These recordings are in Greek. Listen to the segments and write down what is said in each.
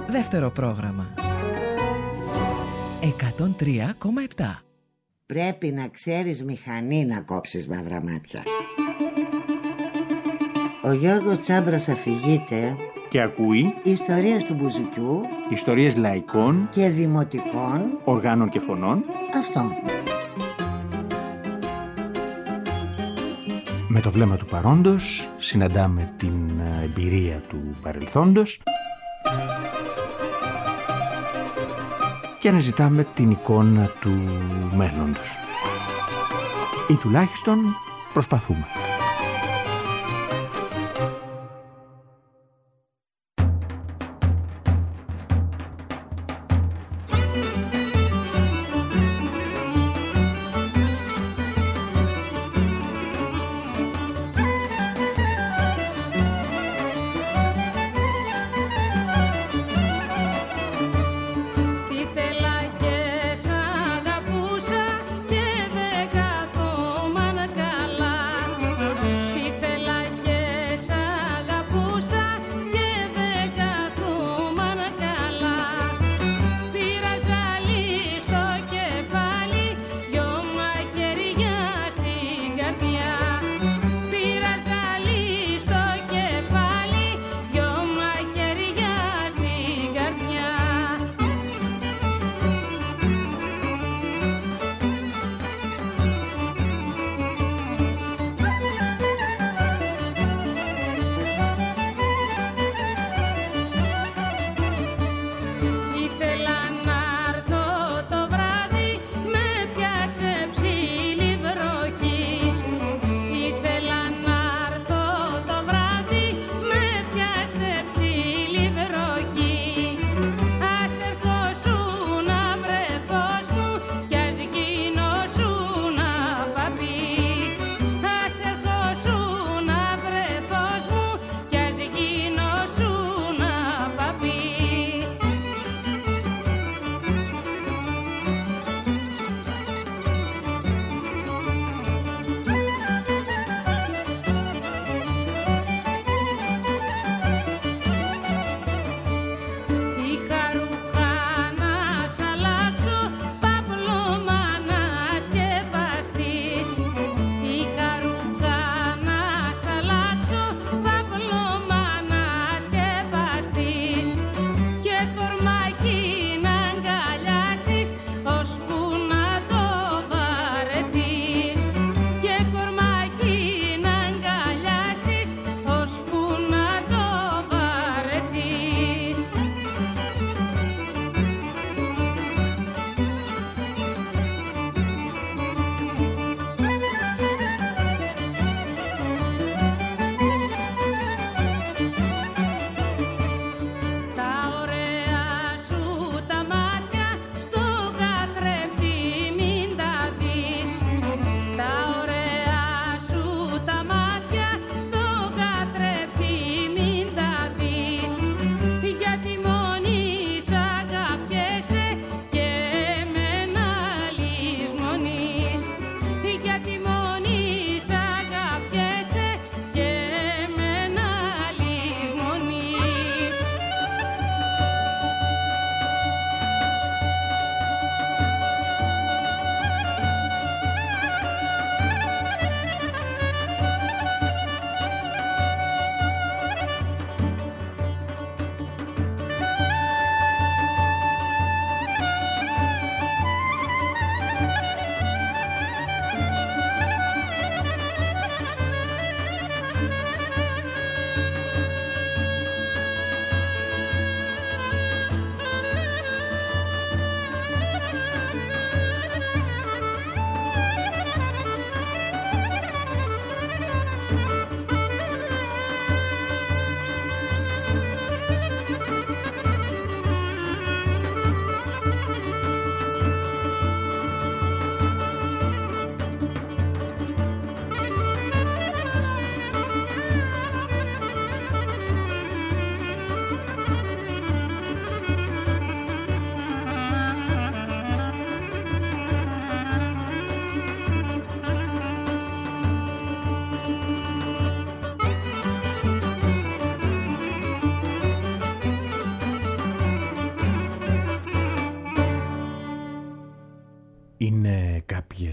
Δεύτερο πρόγραμμα. 103,7. Πρέπει να ξέρεις μηχανή να κόψεις μαύρα μάτια. Ο Γιώργος Τσάμπρας αφηγείται και ακούει ιστορίες του Μπουζουκιού, ιστορίες λαϊκών και δημοτικών οργάνων και φωνών. Αυτό. Με το βλέμμα του παρόντος συναντάμε την εμπειρία του παρελθόντος και αναζητάμε την εικόνα του μέλλοντος. Ή τουλάχιστον προσπαθούμε.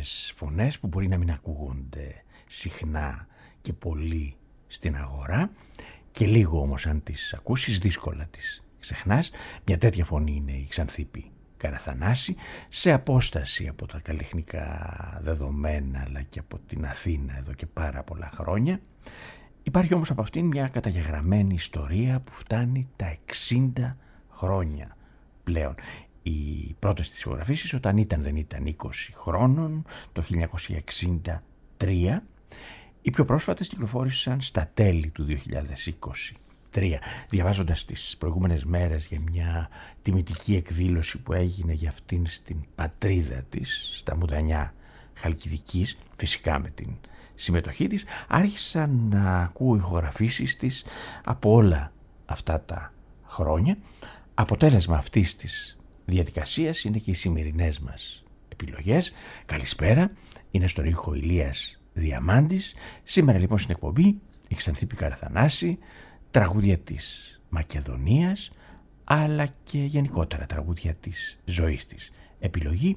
κάποιες φωνές που μπορεί να μην ακούγονται συχνά και πολύ στην αγορά και λίγο όμως αν τις ακούσεις δύσκολα τις ξεχνάς. Μια τέτοια φωνή είναι η Ξανθίπη Καραθανάση, σε απόσταση από τα καλλιτεχνικά δεδομένα αλλά και από την Αθήνα εδώ και πάρα πολλά χρόνια. Υπάρχει όμως από αυτήν μια καταγεγραμμένη ιστορία που φτάνει τα 60 χρόνια πλέον. Οι πρώτες της ηχογραφήσεις όταν δεν ήταν 20 χρόνων, το 1963. Οι πιο πρόσφατες κυκλοφόρησαν στα τέλη του 2023. Διαβάζοντας τις προηγούμενες μέρες για μια τιμητική εκδήλωση που έγινε για αυτήν στην πατρίδα της, στα Μουδανιά Χαλκιδικής, φυσικά με την συμμετοχή της, άρχισα να ακούω ηχογραφήσεις της από όλα αυτά τα χρόνια. Αποτέλεσμα αυτής της διαδικασίας είναι και οι σημερινές μας επιλογές. Καλησπέρα, είναι στον ήχο Ηλίας Διαμάντης. Σήμερα λοιπόν στην εκπομπή η Ξανθίπη Καραθανάση, τραγούδια της Μακεδονίας αλλά και γενικότερα τραγούδια της ζωής της. Επιλογή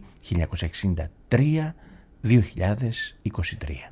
1963-2023.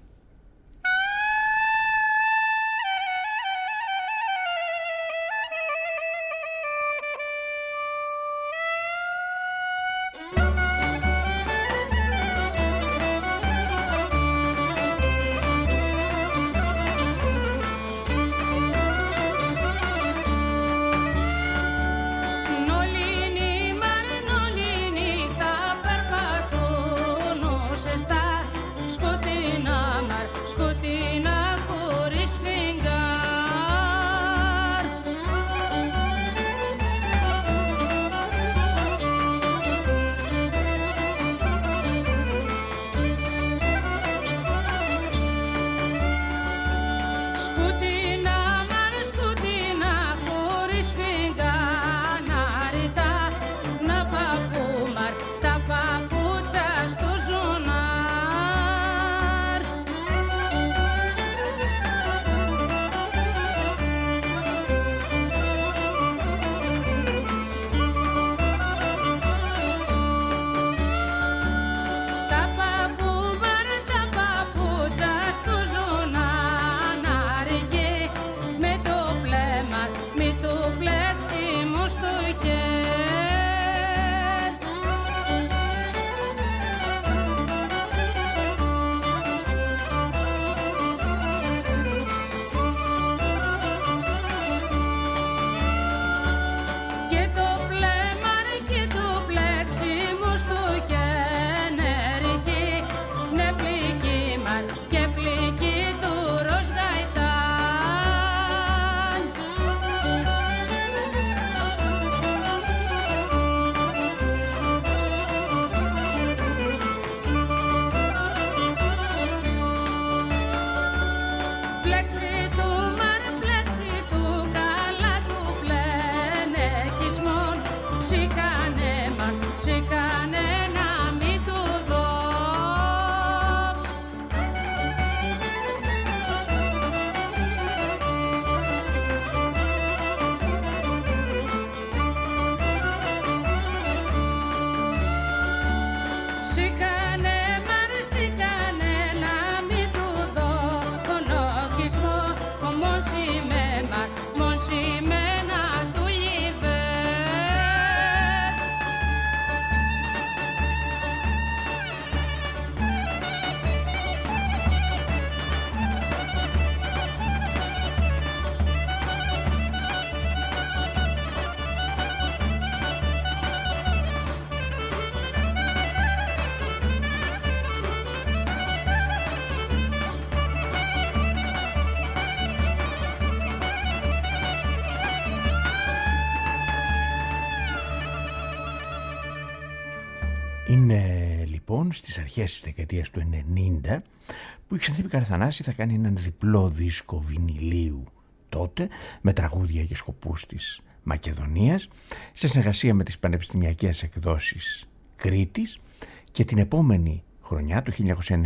Είναι λοιπόν στις αρχές της δεκαετίας του 90 που η Ξανθίπη Καραθανάση θα κάνει έναν διπλό δίσκο βινιλίου τότε με τραγούδια για σκοπούς της Μακεδονίας σε συνεργασία με τις πανεπιστημιακές εκδόσεις Κρήτης, και την επόμενη χρονιά, το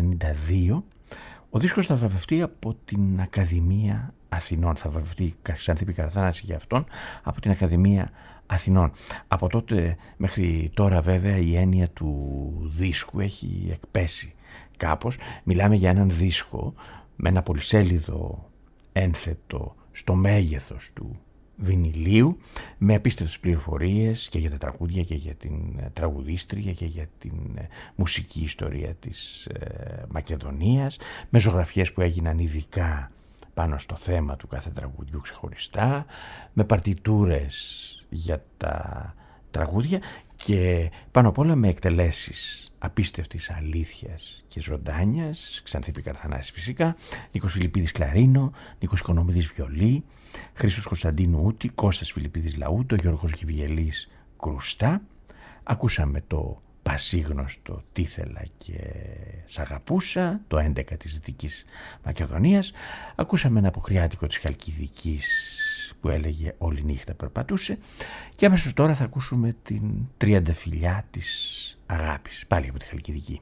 1992, ο δίσκος θα βραβευτεί από την Ακαδημία Αθηνών. Θα βραβευτεί η Ξανθίπη Καραθανάση για αυτόν από την Ακαδημία Αθηνών. Από τότε μέχρι τώρα βέβαια η έννοια του δίσκου έχει εκπέσει κάπως. Μιλάμε για έναν δίσκο με ένα πολυσέλιδο ένθετο στο μέγεθος του βινιλίου, με απίστευτες πληροφορίες και για τα τραγούδια και για την τραγουδίστρια και για την μουσική ιστορία της Μακεδονίας, με ζωγραφιές που έγιναν ειδικά πάνω στο θέμα του κάθε τραγουδιού ξεχωριστά, με παρτιτούρες για τα τραγούδια και πάνω απ' όλα με εκτελέσεις απίστευτης αλήθειας και ζωντάνιας. Ξανθή Πικαρθανάση φυσικά, Νίκος Φιλιππίδης κλαρίνο, Νίκος Οικονομίδης βιολί, Χρήστος Κωνσταντίνου ούτη, Κώστας Φιλιππίδης λαούτο, Γιώργος Γιβιελής κρουστά. Ακούσαμε το πασίγνωστο «Τι ήθελα και σ' αγαπούσα», το 11 της Δυτικής Μακεδονίας. Ακούσαμε ένα αποκριάτικο της Χαλκιδικής που έλεγε «Όλη νύχτα περπατούσε», και αμέσως τώρα θα ακούσουμε την τριανταφυλλιά της αγάπης, πάλι από τη Χαλκιδική.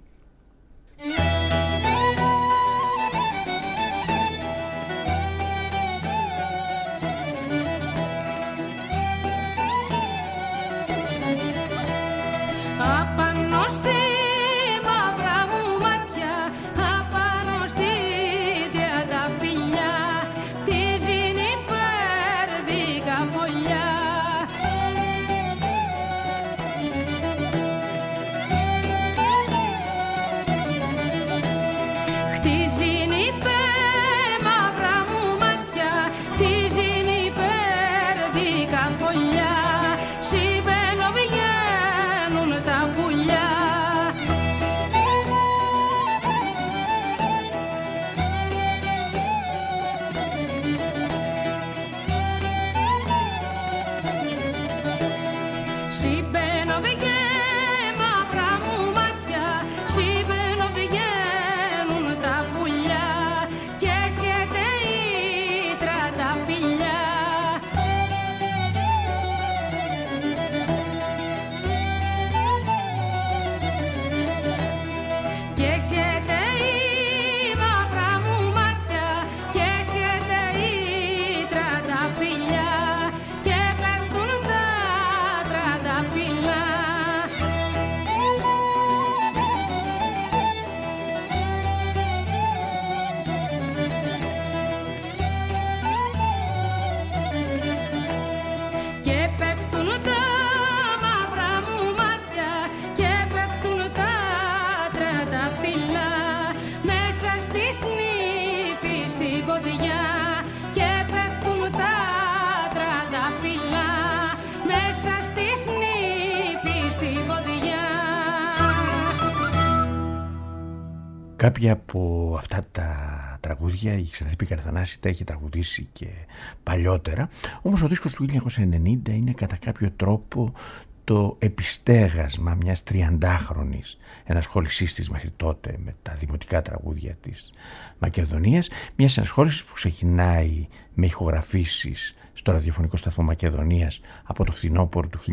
Κάποια από αυτά τα τραγούδια η Ξανθή Πικαρθανάση τα έχει τραγουδήσει και παλιότερα, όμως ο δίσκος του 1990 είναι κατά κάποιο τρόπο το επιστέγασμα μιας 30χρονης ενασχόλησής της μέχρι τότε με τα δημοτικά τραγούδια της Μακεδονίας, μιας ενασχόλησης που ξεκινάει με ηχογραφήσεις στο ραδιοφωνικό σταθμό Μακεδονίας από το φθινόπωρο του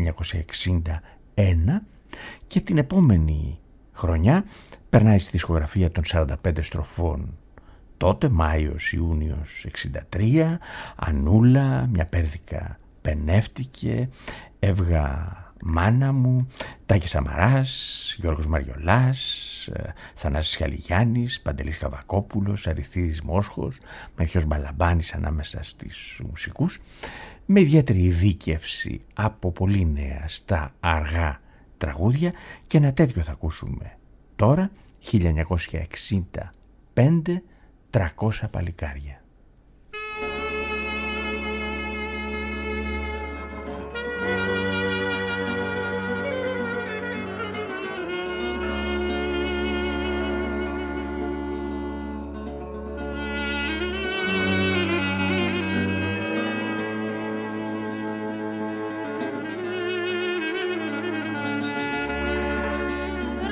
1961 και την επόμενη χρονιά περνάει στη δισκογραφία των 45 στροφών. Τότε, Μάιος-Ιούνιος 63, Ανούλα, Μια Πέρδικα πενεύτηκε, Έβγα μάνα μου, Τάκης Σαμαράς, Γιώργος Μαριολάς, Θανάσης Χαλιγιάννης, Παντελής Καβακόπουλος, Αριθίδης Μόσχος, Μαθιός Μπαλαμπάνης ανάμεσα στις μουσικούς, με ιδιαίτερη ειδίκευση από πολύ νέα στα αργά τραγούδια, και ένα τέτοιο θα ακούσουμε τώρα, 1965, 300 παλικάρια.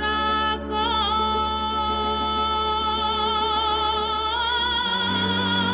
Τρακόσια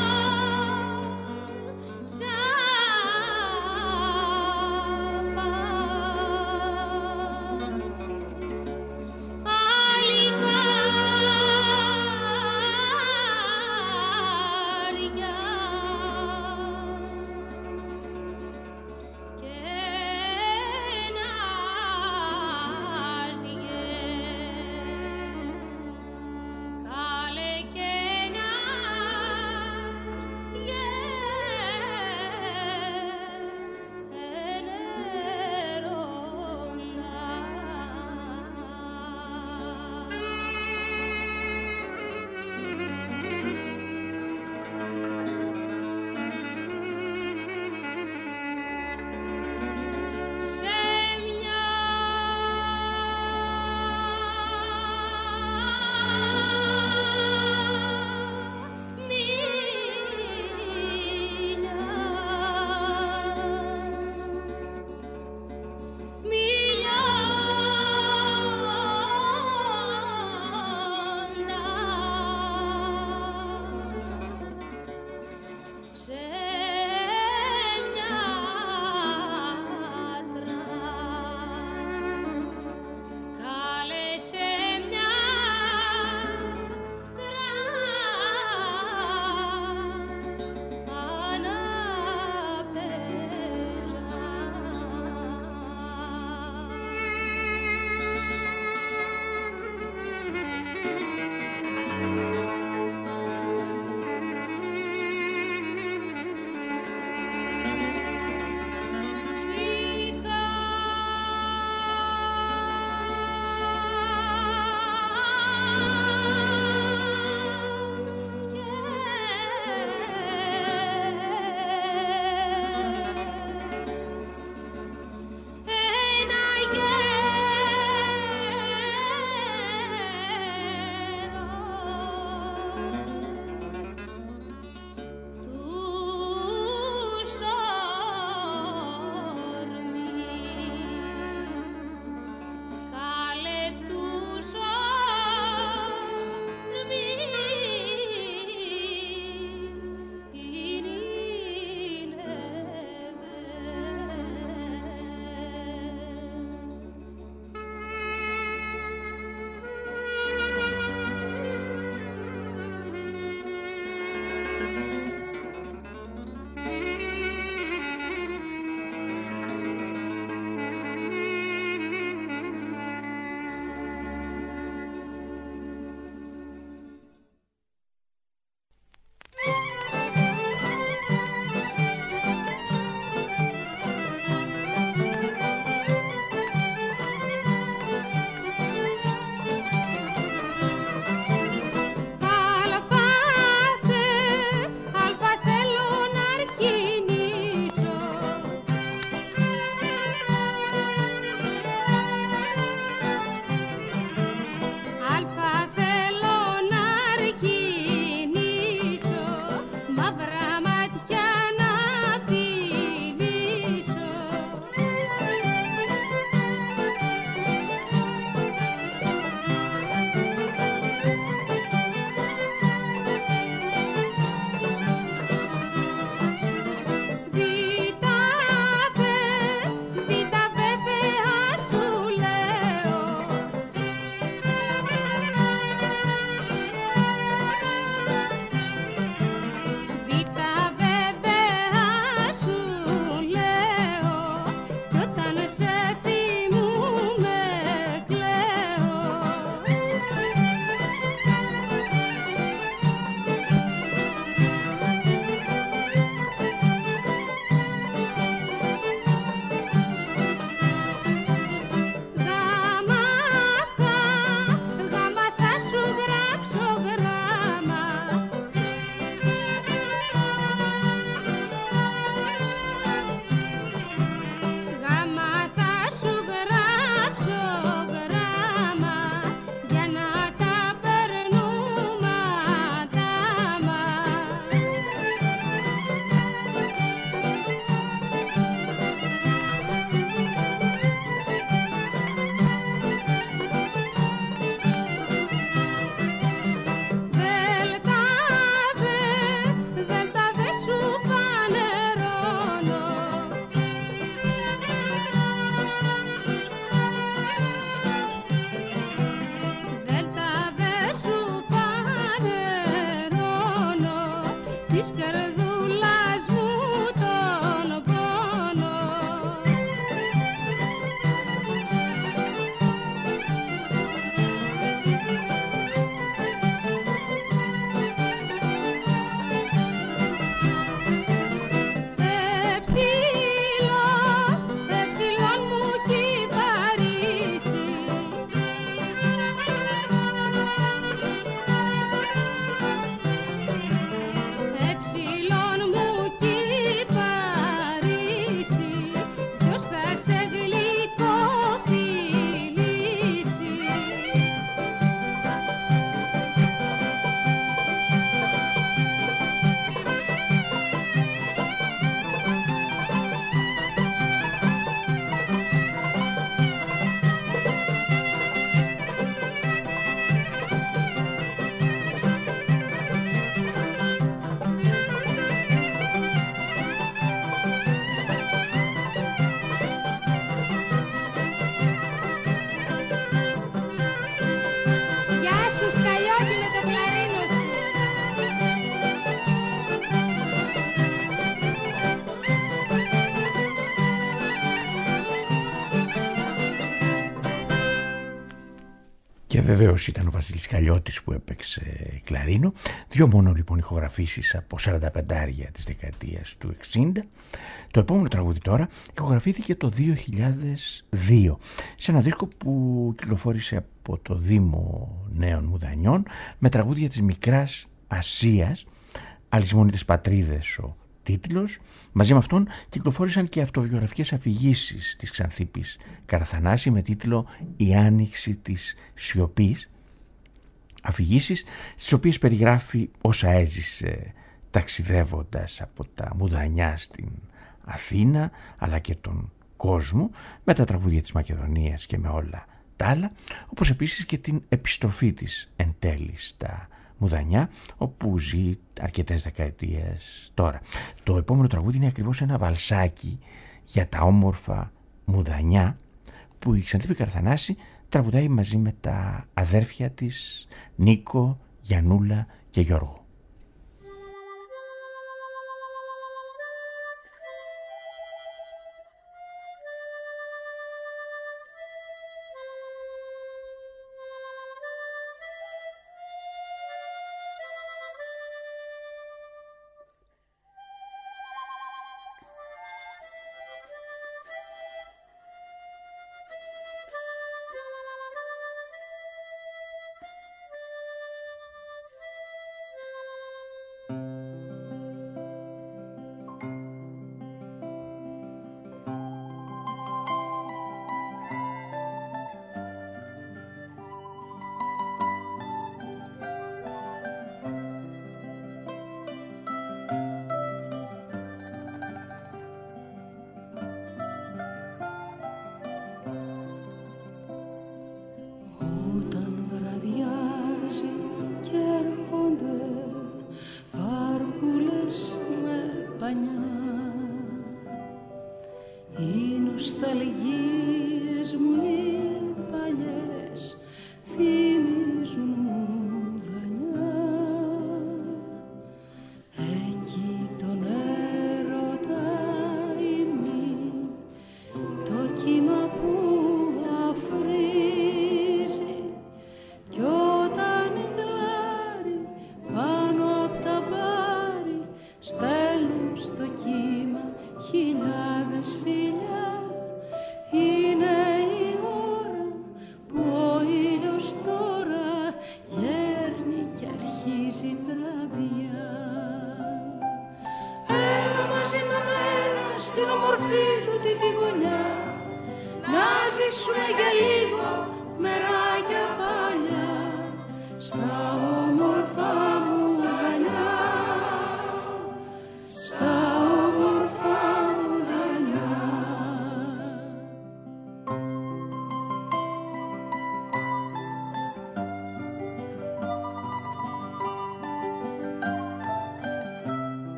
Και βεβαίως ήταν ο Βασίλης Καλλιώτης που έπαιξε κλαρίνο. 2 μόνο λοιπόν ηχογραφήσεις από 45 της δεκαετίας του 60. Το επόμενο τραγούδι τώρα ηχογραφήθηκε το 2002 σε ένα δίσκο που κυκλοφόρησε από το Δήμο Νέων Μουδανιών με τραγούδια της Μικράς Ασίας, Αλυσιμονίτες Πατρίδες ο τίτλος. Μαζί με αυτόν κυκλοφόρησαν και αυτοβιογραφικές αφηγήσεις της Ξανθίπης Καραθανάση με τίτλο «Η Άνοιξη της Σιωπής». Αφηγήσεις στις οποίες περιγράφει όσα έζησε ταξιδεύοντας από τα Μουδανιά στην Αθήνα αλλά και τον κόσμο, με τα τραγούδια της Μακεδονίας και με όλα τα άλλα, όπως επίσης και την επιστροφή της εν τέλει στα Μουδανιά, όπου ζει αρκετές δεκαετίες τώρα. Το επόμενο τραγούδι είναι ακριβώς ένα βαλσάκι για τα όμορφα Μουδανιά που η Ξανθίπη Καραθανάση τραγουδάει μαζί με τα αδέρφια της Νίκο, Γιαννούλα και Γιώργο.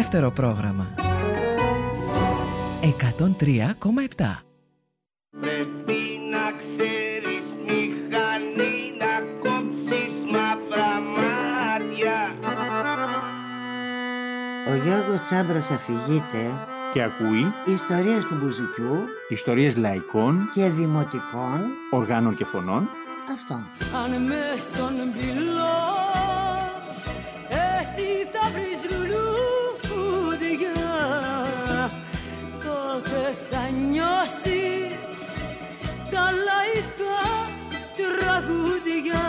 Δεύτερο πρόγραμμα. 103,7. Πρέπει να ξέρεις μηχανή να κόψεις μαύρα μάτια. Ο Γιώργος Τσάμπρας αφηγείται Και ακούει ιστορίες του μπουζουκιού ιστορίες λαϊκών και δημοτικών οργάνων και φωνών. Αυτό. Αν μες στον πυλό εσύ θα βρεις λουλούδια, τότε θα νιώσεις τα λαϊκά τραγούδια.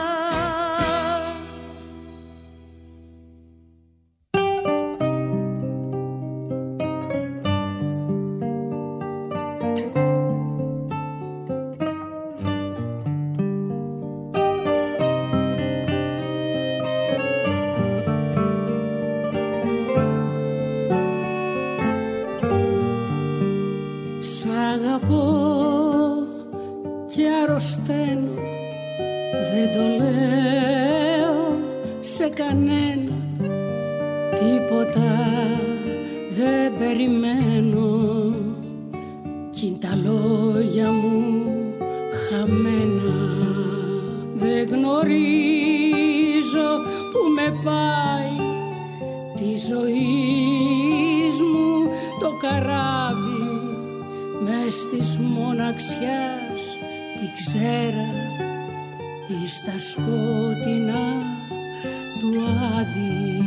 Δεν το λέω σε κανένα, τίποτα δεν περιμένω, κι είναι τα λόγια μου χαμένα. Δεν γνωρίζω που με πάει τη ζωής μου το καράβι, μες της μοναξιάς τη ξέρα ή στα σκότεινα του άδει.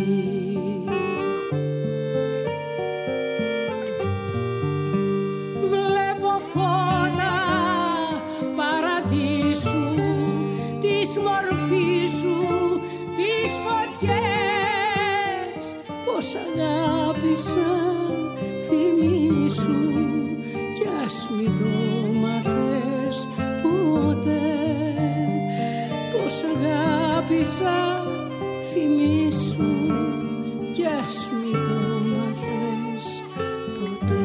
Βλέπω φώτα παραδείσου, της μορφής σου, τις φωτιές, πως αγάπησα θυμήσου, κι ας μην το μάθες ποτέ. Πως αγάπησα θυμήσου, κι ας μην το μάθες ποτέ.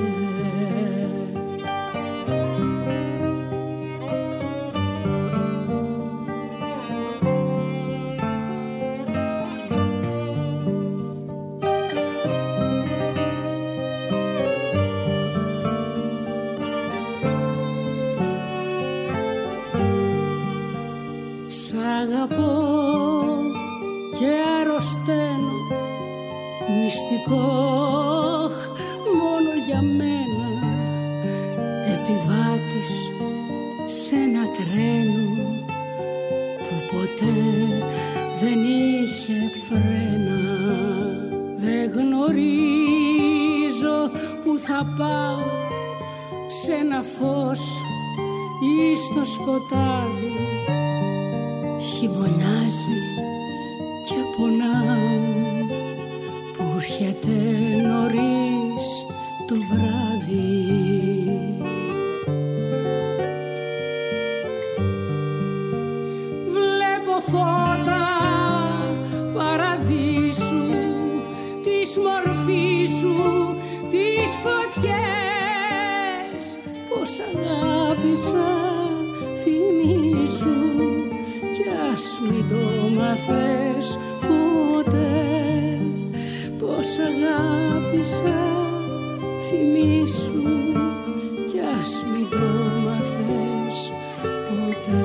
Μόνο για μένα, επιβάτης σε ένα τρένο που ποτέ δεν είχε φρένα. Δεν γνωρίζω που θα πάω, σε ένα φως ή στο σκοτάδι. Χειμωνιάζει και πονάω που έρχεται νωρίς το βράδυ. Βλέπω φώτα παραδείσου, της μορφής σου, τις φωτιές, πως αγάπησα θυμήσου, κι ας μην το μάθες ποτέ. Πως αγάπησα θυμήσου, κι ας μην το μάθες ποτέ.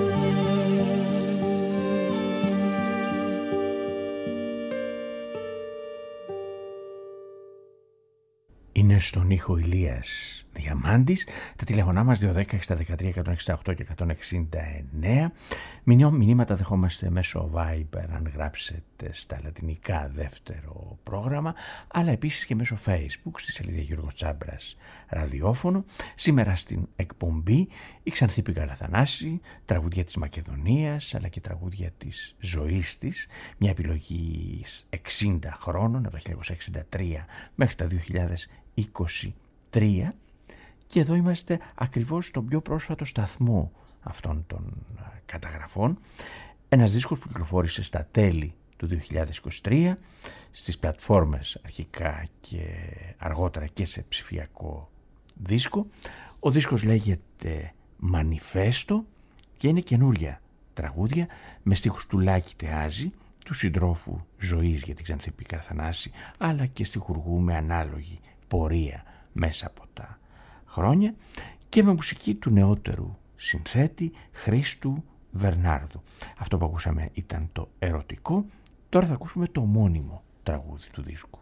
Είναι στον ήχο Ηλίας Διαμάντης. Τα τηλεφωνά μας 210 613 168 και 169. Μηνύματα δεχόμαστε μέσω Viber αν γράψετε στα λατινικά δεύτερο πρόγραμμα, αλλά επίσης και μέσω Facebook στη σελίδα Γιώργος Τσάμπρας ραδιόφωνο. Σήμερα στην εκπομπή η Ξανθή Πικαραθανάση, τραγούδια της Μακεδονίας αλλά και τραγούδια της ζωής της, μια επιλογή 60 χρόνων από το 1963 μέχρι τα 2023, και εδώ είμαστε ακριβώς στον πιο πρόσφατο σταθμό αυτών των καταγραφών. Ένας δίσκος που κυκλοφόρησε στα τέλη του 2023 στις πλατφόρμες αρχικά και αργότερα και σε ψηφιακό δίσκο. Ο δίσκος λέγεται Μανιφέστο και είναι καινούρια τραγούδια με στίχους του Λάκη Τεάζη του συντρόφου ζωής για την Ξανθή Πίκρα Θανάση, αλλά και στιχουργούμε ανάλογη πορεία μέσα από τα χρόνια και με μουσική του νεότερου συνθέτη Χρήστου Βερνάρδου. Αυτό που ακούσαμε ήταν το ερωτικό, τώρα θα ακούσουμε το ομώνυμο τραγούδι του δίσκου.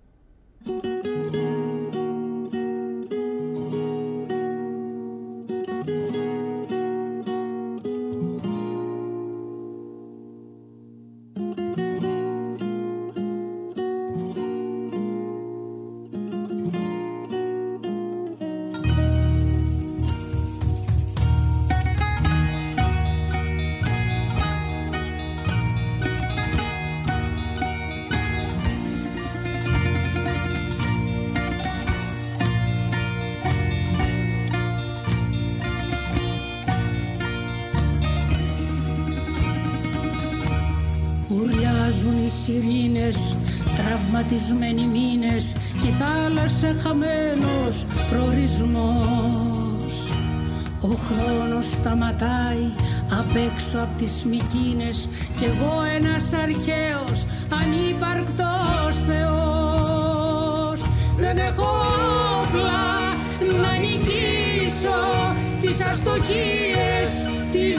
Ουρλιάζουν οι σιρήνες, τραυματισμένοι μήνες κι η θάλασσα χαμένος προορισμός. Ο χρόνος σταματάει απ' έξω απ' τις Μικίνες κι εγώ ένας αρχαίος ανύπαρκτος Θεός. Δεν έχω όπλα να νικήσω τις αστοχίες της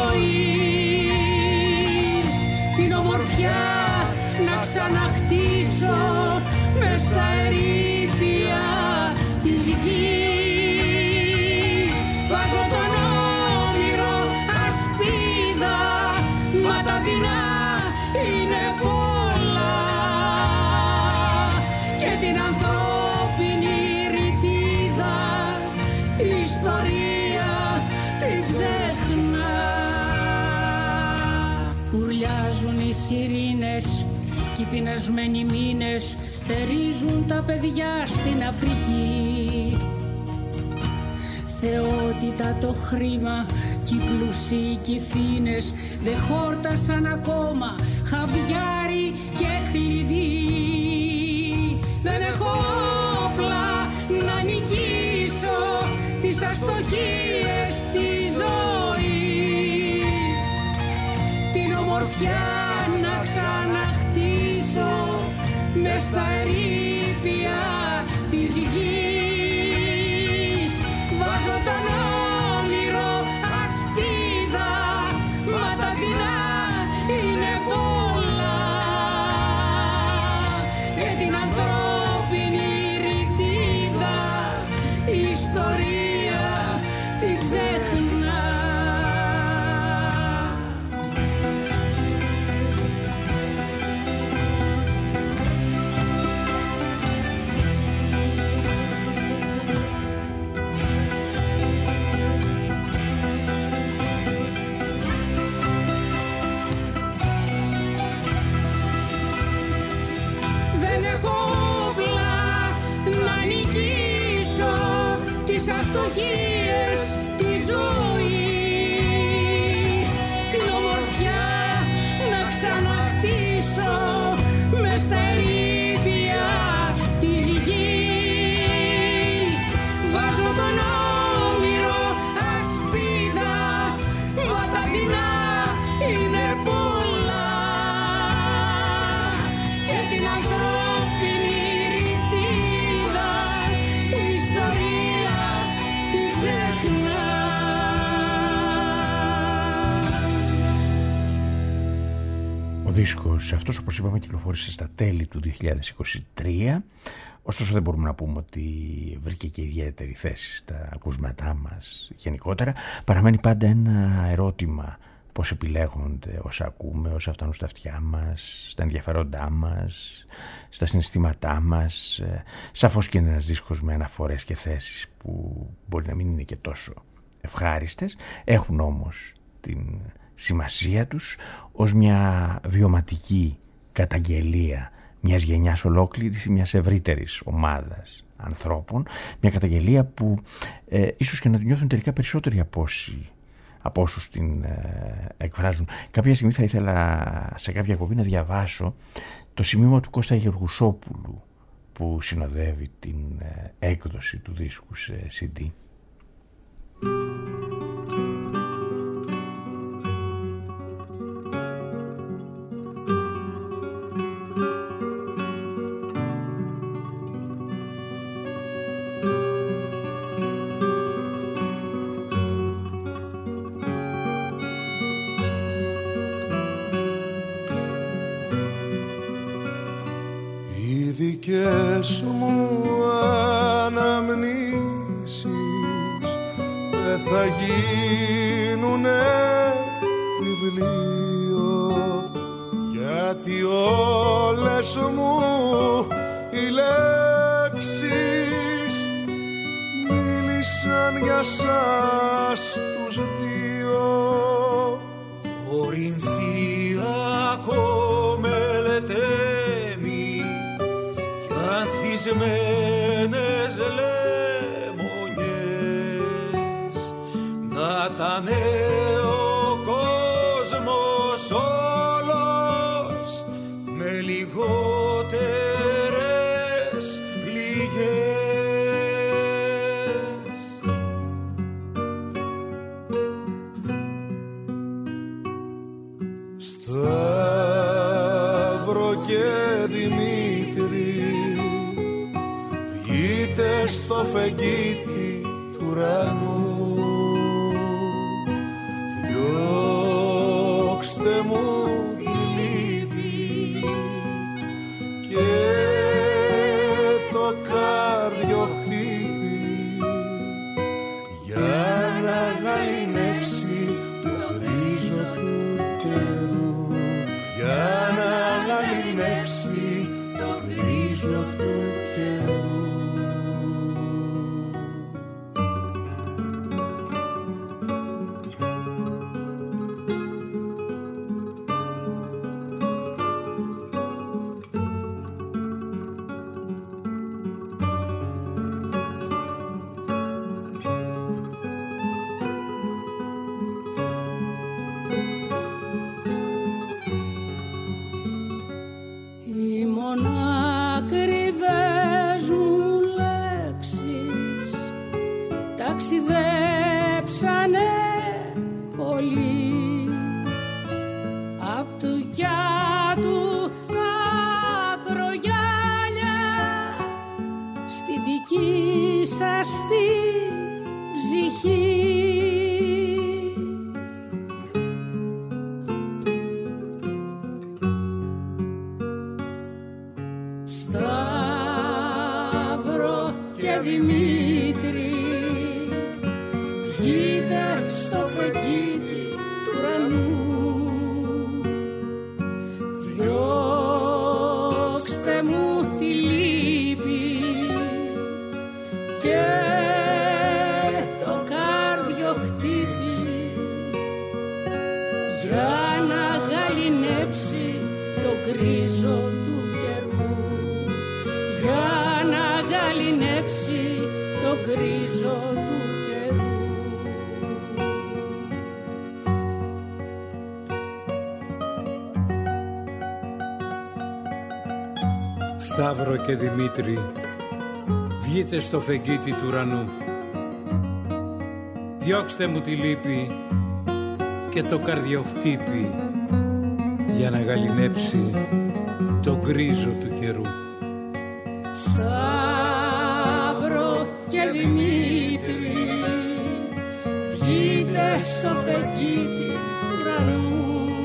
ζωής, την ομορφιά να ξαναχτίσω μες στα ερείπια της γης. Βάζω τον όμηρο ασπίδα, μα τα δεινά είναι πολλά και την ανθρώπινη ρητίδα η ιστορία την ξεχνά. Ουρλιάζουν οι σιρήνες κι οι πεινασμένοι μήνες θερίζουν τα παιδιά στην Αφρική. Θεότητα το χρήμα κι οι πλουσίοι κι οι φίνες δεν χόρτασαν ακόμα χαβιάρι και χλειδί. Δεν έχω όπλα να νικήσω τις αστοχίες της ζωής, την ομορφιά να ξαναχτίσω μες στα ερείπια της γης. Βάζω τον όμηρο ασπίδα, μα τα δεινά είναι πολλά και την ανθρώπινη ρητίδα η ιστορία την ξεχνά. Τις αστοχίες της ζωής, την ομορφιά να ξαναχτίσω μες στα ερείπια της γης. Βάζω τον όμηρο ασπίδα, μα τα δεινά είναι πολλά και την ανθρώπινη ρητίδα η ιστορία την ξεχνά. Ο δίσκος αυτός, όπως είπαμε, κυκλοφόρησε στα τέλη του 2023. Ωστόσο δεν μπορούμε να πούμε ότι βρήκε και ιδιαίτερη θέση στα ακούσματά μας γενικότερα. Παραμένει πάντα ένα ερώτημα: πώς επιλέγονται όσα ακούμε, όσα φτάνουν στα αυτιά μας, στα ενδιαφέροντά μας, στα συναισθήματά μας. Σαφώς και είναι ένας δίσκος με αναφορές και θέσεις που μπορεί να μην είναι και τόσο ευχάριστες, έχουν όμως την σημασία τους ως μια βιωματική καταγγελία μιας γενιάς ολόκληρης ή μιας ευρύτερης ομάδας ανθρώπων, μια καταγγελία που ίσως και να την νιώθουν τελικά περισσότεροι από όσους την εκφράζουν. Κάποια στιγμή θα ήθελα σε κάποια εκπομπή να διαβάσω το σημείωμα του Κώστα Γεργουσόπουλου που συνοδεύει την έκδοση του δίσκου σε CD. δικές μου αναμνήσεις δεν θα γίνουνε βιβλίο, γιατί όλες μου οι λέξεις μίλησαν για σας τους δύο. Κορινθιακό μελετέμι κι ανθισμένες λεμονιές, να τα νέο κόσμος όλος με λιγότερες πληγές. Σταύρο και Δημήτρη, βγείτε στο φεγγίτι του ουρανού, διώξτε μου τη λύπη και το κάρδιο χτύπη, για να γαληνέψει το γκρίζο του καιρού, για να γαληνέψει το γκρίζο του καιρού. Σταύρο και Δημήτρη, βγείτε στο φεγγίτι του ουρανού, διώξτε μου τη λύπη και το καρδιοχτύπη, για να γαληνέψει το γκρίζο του καιρού. Σταύρο και Δημήτρη, βγείτε στο φεγγίτι του ουρανού,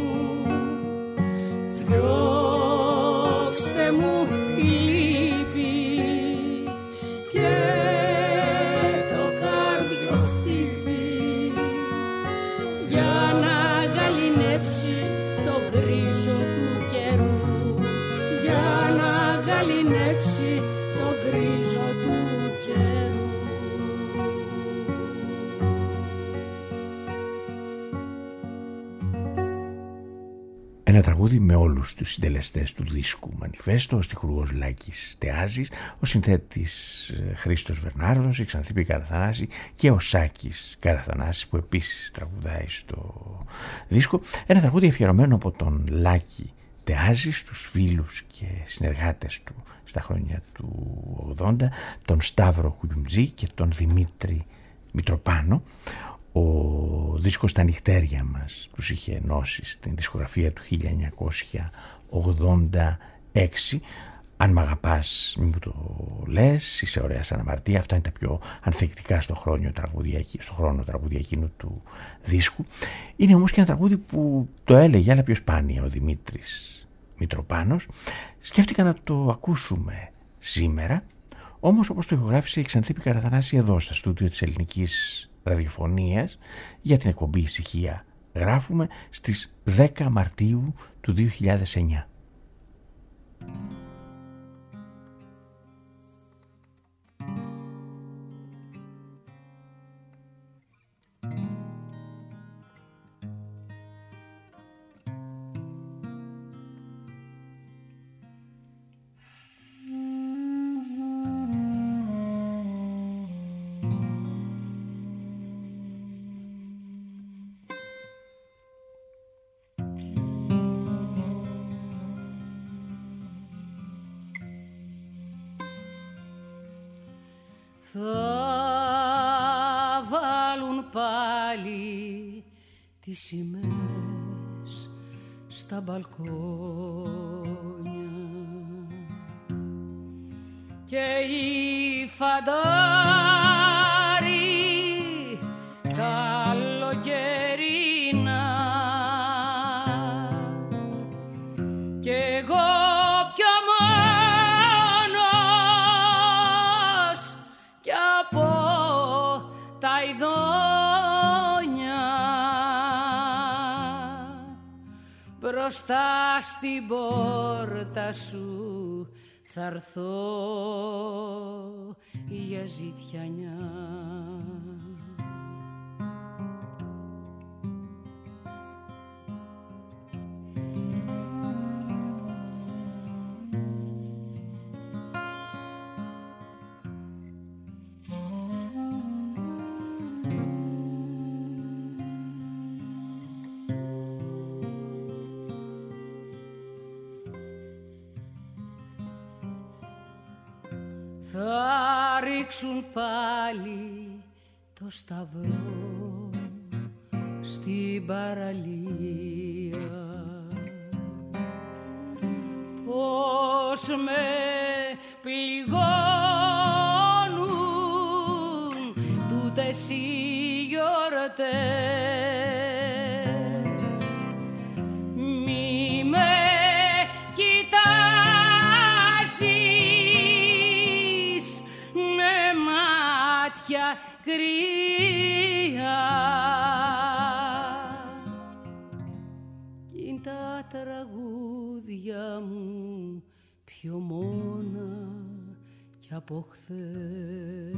διώξτε μου τη λύπη και το καρδιοχτύπη, για να γαληνέψει το γκρίζο του καιρού, για να γαληνέψει το γκρίζο του καιρού. Ένα τραγούδι με όλους τους συντελεστές του δίσκου Μανιφέστο, ο στιχουργός Λάκης Τεάζης, ο συνθέτης Χρήστος Βερνάρδος, η Ξανθίπη Καραθανάση και ο Σάκης Καραθανάσης που επίσης τραγουδάει στο δίσκο. Ένα τραγούδι αφιερωμένο από τον Λάκη Τεάζη στους φίλους και συνεργάτες του στα χρόνια του 80, τον Σταύρο Κουγιουμτζή και τον Δημήτρη Μητροπάνο. Ο δίσκος «Τα νυχτέρια μας» τους είχε ενώσει στην δισκογραφία του 1986. «Αν μ' αγαπάς μη μου το λες», «Είσαι ωραία σαν αμαρτία», αυτά είναι τα πιο ανθεκτικά στο χρόνο τραγούδια εκείνου του δίσκου. Είναι όμως και ένα τραγούδι που το έλεγε αλλά πιο σπάνια ο Δημήτρης Μητροπάνος. Σκέφτηκα να το ακούσουμε σήμερα. Όμως, όπως το ηχογράφησε η Ξανθή Πικαραθανάση εδώ στα στούντιο της Ελληνικής Ραδιοφωνίας για την εκπομπή Ησυχία, γράφουμε στις 10 Μαρτίου του 2009. Θα βάλουν πάλι τις σημαίες στα μπαλκόνια και οι φαντάροι καλοκαιρινά κι εγώ πιο μόνος κι από τα ειδόνια μπροστά στην πόρτα σου θα έρθω για ζητιανιά. Θα ρίξουν πάλι το σταυρό στην παραλία. Πώς με πληγώνουν τούτες οι γιορτές. Μη με κοιτάζεις με μάτια κρύα. Κι είναι τα τραγούδια μου πιο μόνα κι από χθες.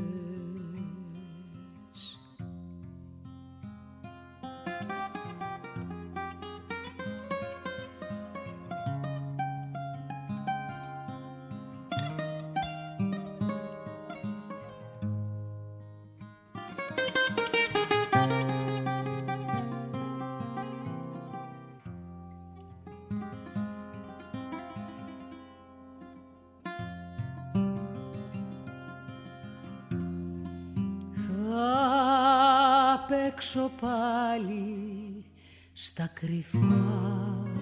Παίξω πάλι στα κρυφά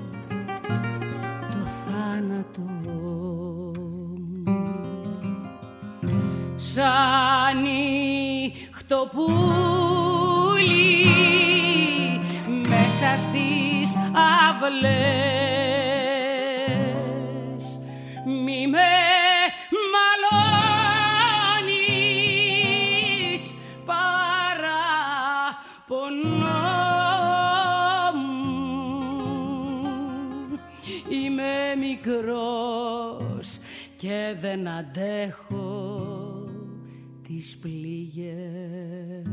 το θάνατο μου σαν νυχτοπούλι μέσα στις αυλές. Μη με μικρός και δεν αντέχω τις πληγές.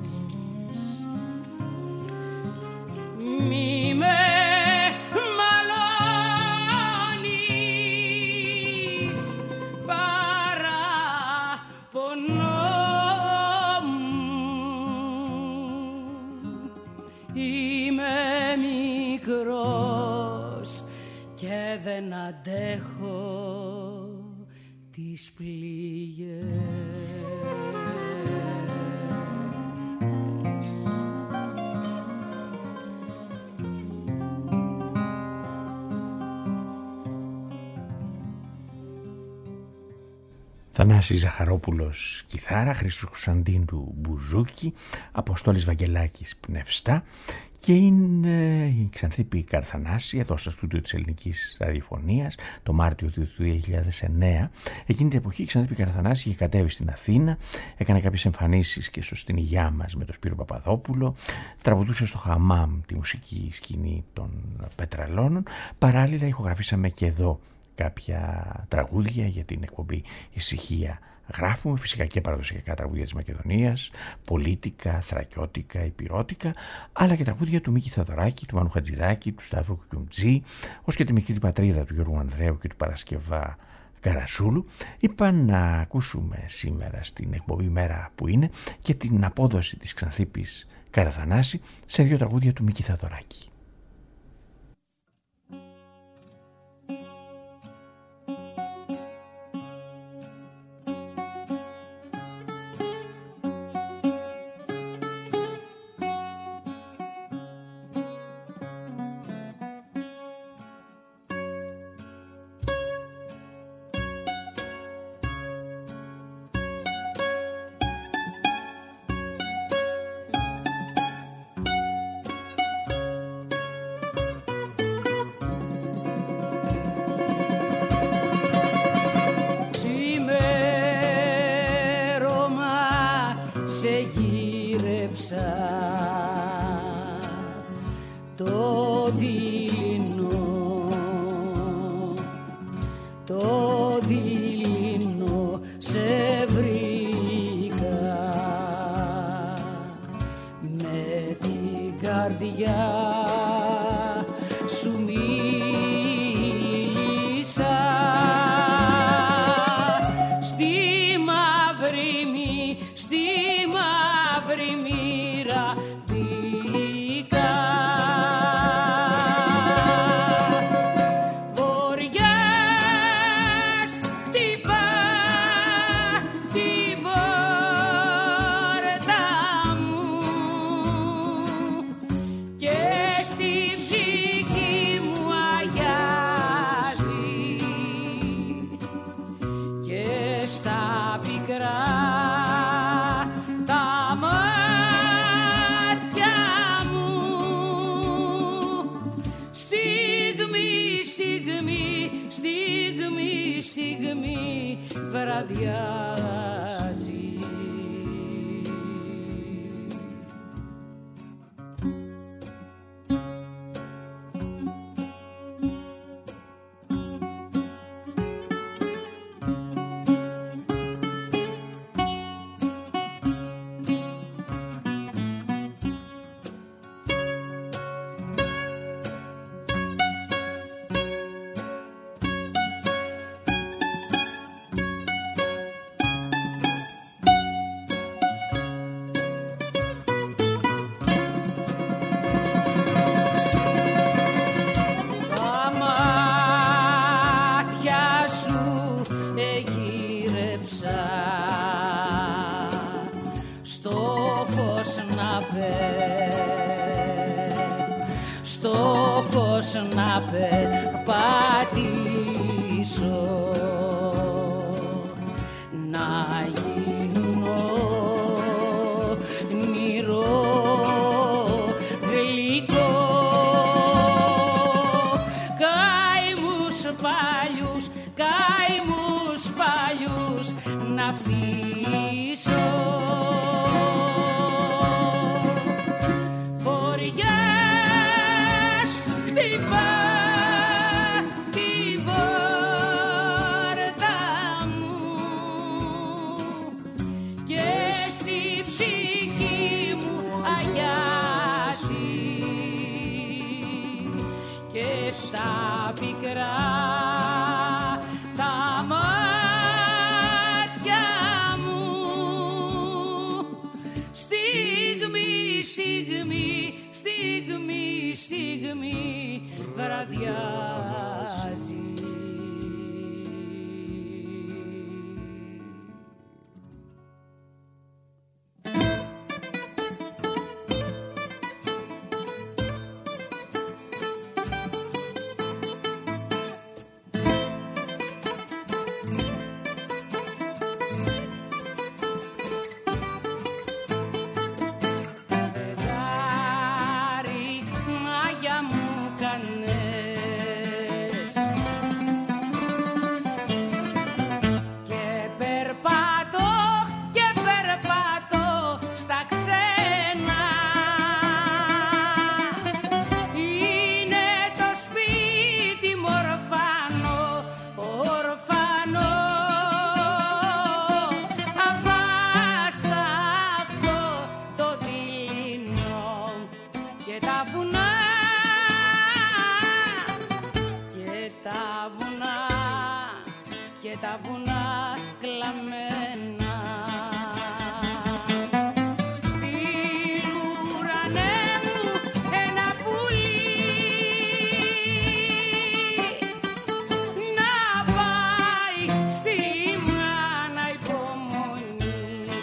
Μη με μαλώνεις παραπονώ μου. Είμαι μικρός και δεν αντέχω τις πληγές. Θανάσης Ζαχαρόπουλος κιθάρα, Χρήστος Κωνσταντίνου μπουζούκι, Αποστόλης Βαγγελάκης πνευστά Και είναι η Ξανθίπη Καρθανάση εδώ στο στούντιο της Ελληνικής Ραδιοφωνίας το Μάρτιο του 2009. Εκείνη την εποχή η Ξανθίπη Καρθανάση είχε κατέβει στην Αθήνα, έκανε κάποιες εμφανίσεις και στην Υγειά μας με τον Σπύρο Παπαδόπουλο, τραγουδούσε στο Χαμάμ τη μουσική σκηνή των Πετραλώνων. Παράλληλα ηχογραφήσαμε και εδώ κάποια τραγούδια για την εκπομπή Ησυχία Γράφουμε, φυσικά και παραδοσιακά τραγούδια της Μακεδονίας, πολίτικα, θρακιώτικα, υπηρώτικα, αλλά και τραγούδια του Μίκη Θοδωράκη, του Μάνου Χατζηδάκη, του Σταύρου Κουκιουμτζή, ως και τη μικρή πατρίδα του Γιώργου Ανδρέου και του Παρασκευά Καρασούλου. Είπα να ακούσουμε σήμερα στην εκπομπή Μέρα που είναι και την απόδοση της Ξανθίπης Καραθανάση σε δύο τραγούδια του Μίκη Θοδωράκη. βουνά και τα βουνά και τα βουνά κλαμμένα. Στείλ ουρανέ μου ένα πουλί να πάει στη μάνα υπομονή.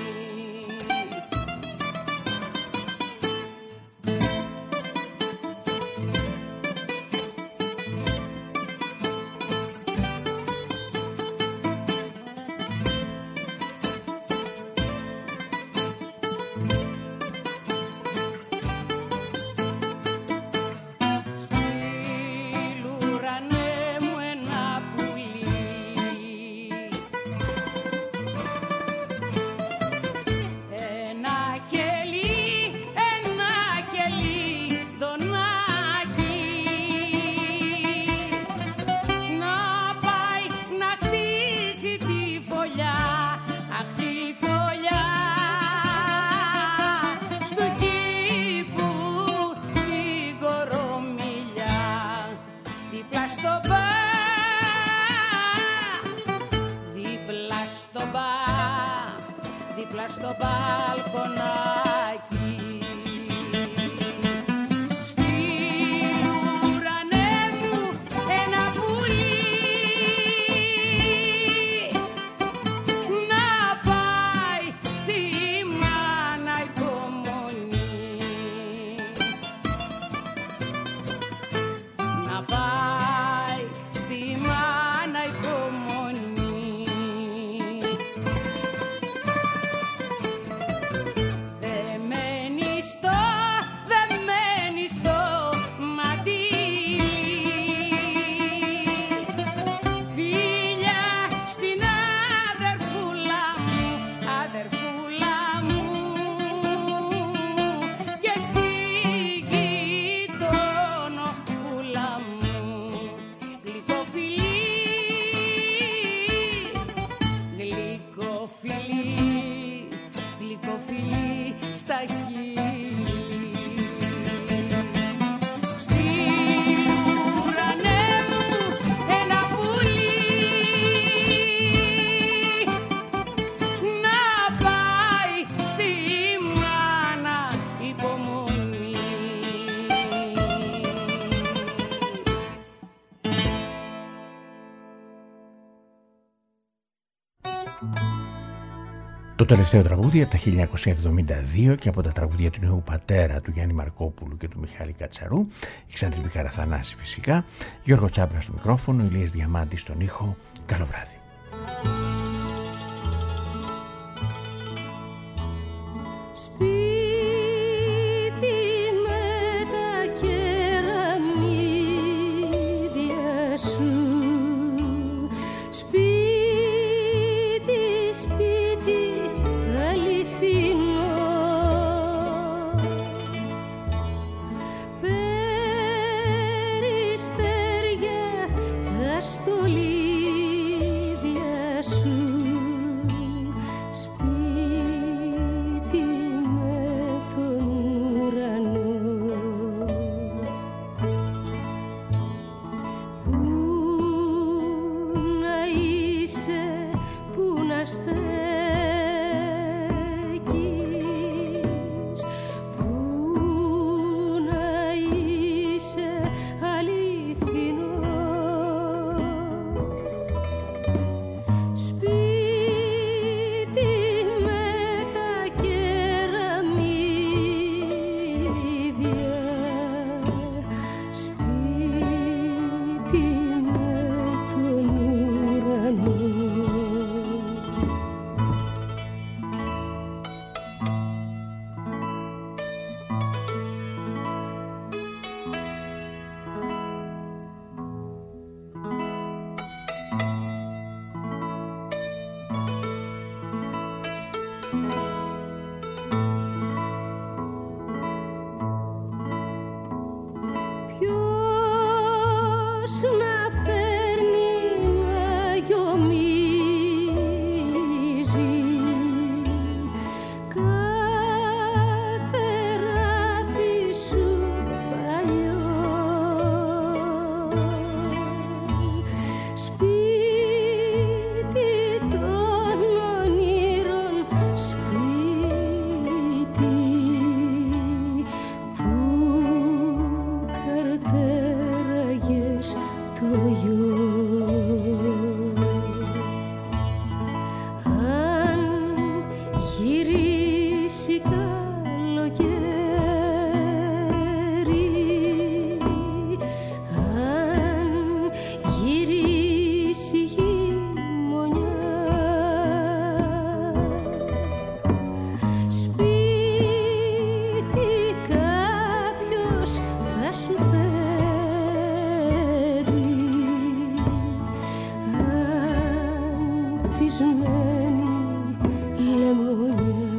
Στείλ ουρανέ μου ένα πουλί ένα κελί δονάκι να πάει να χτίσει τη φωλιά, αχ τη φωλιά στου κήπου την κορομιλιά, δίπλα στο δίπλα στο μπαλκονάκι. Στείλ ουρανέ μου ένα πουλί να πάει στη μάνα υπομονή. Να πάει στη μάνα υπομονή. Δεμένη στο μαντίλι, φίλια στην αδερφούλα μου και στην γειτονοπούλα μου, γλυκοφιλί στα χείλη. Το τελευταίο τραγούδι από τα 1972 και από τα τραγούδια του νέου πατέρα του Γιάννη Μαρκόπουλου και του Μιχάλη Κατσαρού, η Ξαντρή Καραθανάση φυσικά, Γιώργο Τσάμπρα στο μικρόφωνο, Ηλίας Διαμάντης στον ήχο. Καλό βράδυ. Στολίδια σου μεθυσμένη λεμονιά.